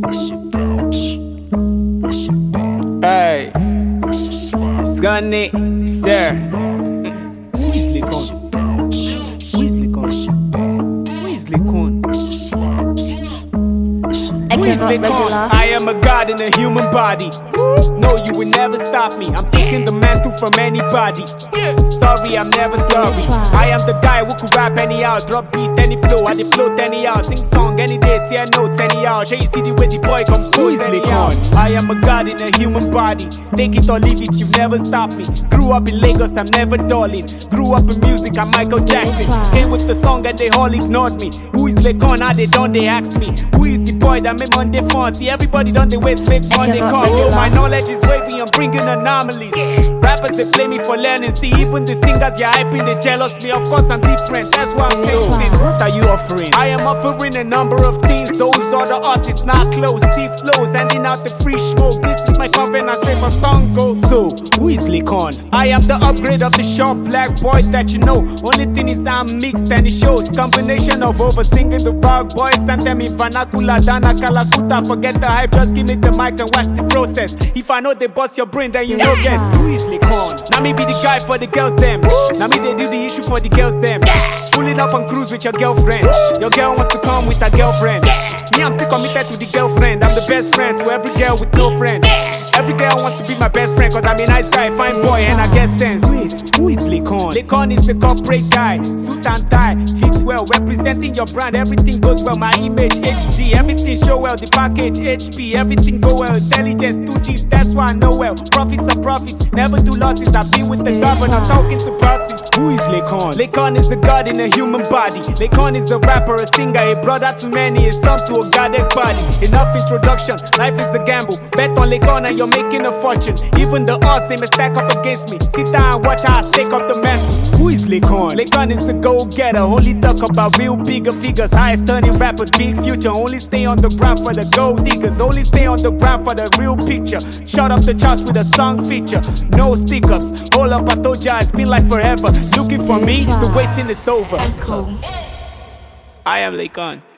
Hey, Skunny, sir. Weasley Con. Weasley Con. Weasley Con. Weasley Con. I am a god in a human body. No, you will never stop me. I'm taking the mantle from anybody. Sorry, I'm never sorry. I am the guy who could rap anyhow, drop beat any flow, I dey float anyhow, sing song any day, tear notes anyhow. Shall you see the way the boy compose anyhow? I am a god in a human body. Take it or leave it, you never stop me. Grew up in Lagos, I'm never dulling. Grew up in music, I'm Michael Jackson. Came with the song and they all ignored me. Who is Lekon? How they done? They ask me. Who is the boy that made Monday fun? See, everybody done they wait, fake Monday call. Yo, my knowledge is wavy, I'm bringing anomalies. Rappers, they play me for learning. See, even the singers you're hyping, they jealous me. Of course, I'm different, that's why I'm saying. What are you offering? I am offering a number of things. Those are the artists not close. See flows, handing out the free smoke. This is my covenant straight from Songo. So, who is Lekon? I am the upgrade of the short black boy that you know. Only thing is I'm mixed and it shows. Combination of over singing the rock boys and them in vernacular, Dana Kalakuta. Forget the hype, just give me the mic and watch the process. If I know they bust your brain, then you know get. Who is Lekon? Now me be the guy for the girls them. Now me they do the issue for the girls them. Pull it up and cruise with your girlfriend. Your girl wants to come with her girlfriend. Me, I'm still committed to the girlfriend. I'm the best friend to every girl with no friend. Every girl wants to be my best friend, cause I'm a nice guy, fine boy, and I get sense. Wait, who is Lekon? Lekon is a corporate guy, suit and tie, fits well, representing your brand, everything goes well, my image, HD, everything show well, the package, HP, everything go well, intelligence too deep, that's why I know well. Profits are profits, never do losses, I've been with the governor, talking to bosses. Who is Lekon? Lekon is a god in a human body. Lekon is a rapper, a singer, a brother to many, a son to a goddess body. Enough introduction, life is a gamble, bet on Lekon and you're making a fortune. Even the odds, they may stack up against me. Sit down and watch how I stake up the mantle. Who is Lekon? Lekon is a go-getter. Only talk about real bigger figures. Highest turning rapper, big future. Only stay on the ground for the gold diggers. Only stay on the ground for the real picture. Shut up the charts with a song feature. No stick-ups. Hold up, I told ya it's been like forever. Looking for me, the waiting is over. I am Lekon.